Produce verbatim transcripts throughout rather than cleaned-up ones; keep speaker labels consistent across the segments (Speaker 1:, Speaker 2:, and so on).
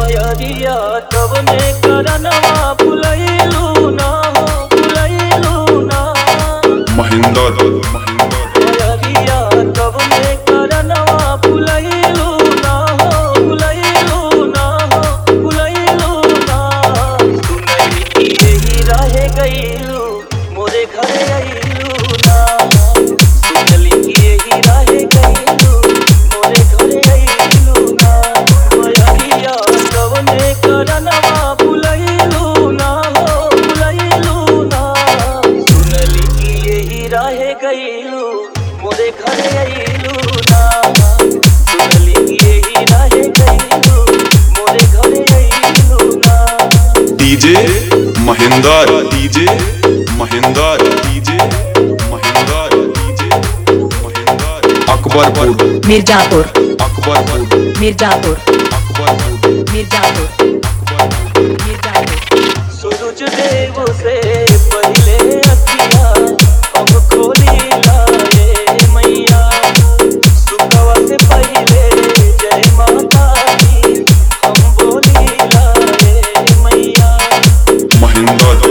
Speaker 1: मयरिया कवने करनवा भुलैलू ना हो भुलैलू ना
Speaker 2: महेंद्र
Speaker 1: मयरिया कवने करनवा भुलैलू ना हो भुलैलू ना हो भुलैलू ना सुनई की यही रहे गईलू मोरे घरे आईलू ना सुनली की यही रहे गईलू मोरे घरे आईलू ना मयरिया कवने करनवा भुलैलू ना हो भुलैलू ना सुनली की यही रहे गईलू मोरे घरे आईलू ना सुनली की यही रहे गईलू मोरे घरे आईलू ना
Speaker 2: DJ Mahendra DJ Mahendra DJ Mahendra DJ Mahendra Akbarpur
Speaker 3: Mirzapur
Speaker 2: Akbarpur
Speaker 3: Mirzapur
Speaker 2: Akbarpur
Speaker 3: Mirzapur
Speaker 2: Akbarpur
Speaker 3: Mirzapur
Speaker 1: सूरज देव से पहले अखिया हम खोली लाए मैया सुखवा से पहले जय माता दी हम बोली लाए मैया
Speaker 2: महेंद्र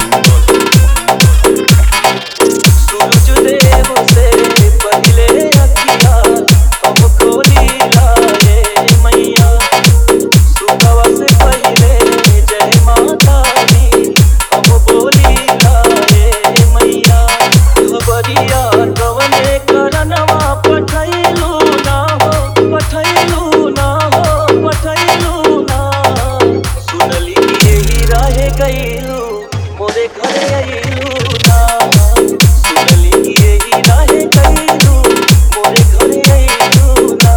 Speaker 1: सूरज देव से पहले अखिया हम खोली लाए मैया सुखवा से पहले जय माता दी हम बोली लाए मैया खबरिया कवने करनवा पठैलू ना हो पठैलू ना हो पठैलू ना सुनली की यही रहे गईलू मोरे घरे आईलू ना सुनली की यही रहे गईलू मोरे घरे आईलू ना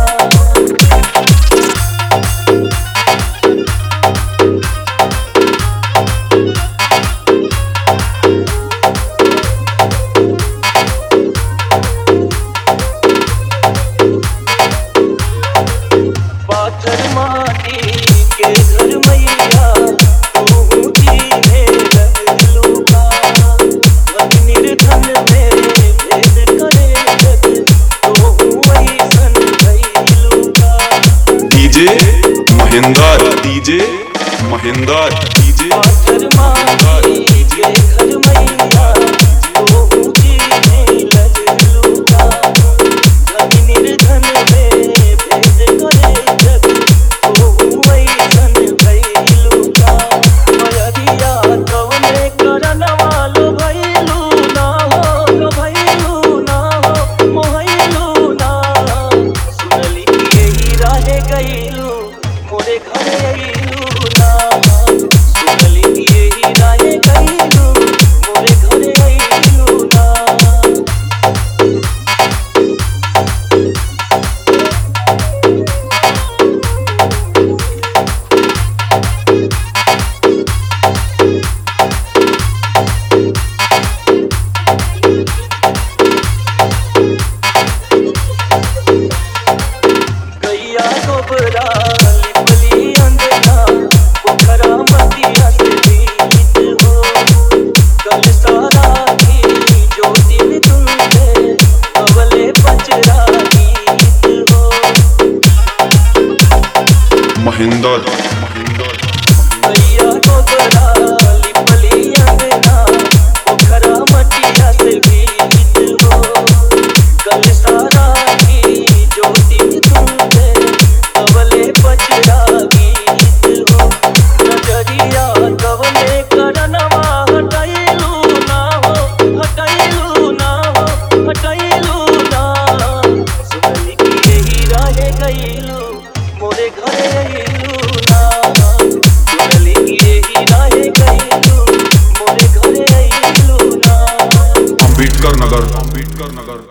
Speaker 1: पाथर माटी के घर मैया तू जीने लगलू का धन निर्धन में भेद करे जग तू ऐसन भइलू का
Speaker 2: DJ Mahendra DJ Mahendra DJ
Speaker 1: पाथर माटी के घर मैया तू जीने लगलू का धन निर्धन में भेद करे जग तू ऐसन भइलू का मयरिया कवने करनवा लो भइलू ना हो लो भइलू ना हो मोहइलू ना सुनली की यही रहे गईलू मोरे घरे आईलू ना सुनली की यही रहे गईलू मोरे घरे आईलू ना गैया गोबरा लिपली अंगना पोखरा मटिया से गीत हो कल सारा की जो दिन तुमसे अवले पचरा गीत हो
Speaker 2: महेंद्र महेंद्र
Speaker 1: गैया गोबरा लिपली अंगना पोखरा मटिया से गीत हो कल सारा की जो दिन तुमसे अवले पचरा गीत हो नजरिया कवने करनवा हटैलू ना हो हटैलू ना हो हटैलू ना सुनली की यही रहे गईलू मोरे घरे आईलू ना सुनली की यही रहे गईलू मोरे घरे आईलू ना
Speaker 2: अम्बेडकर नगर अम्बेडकर नगर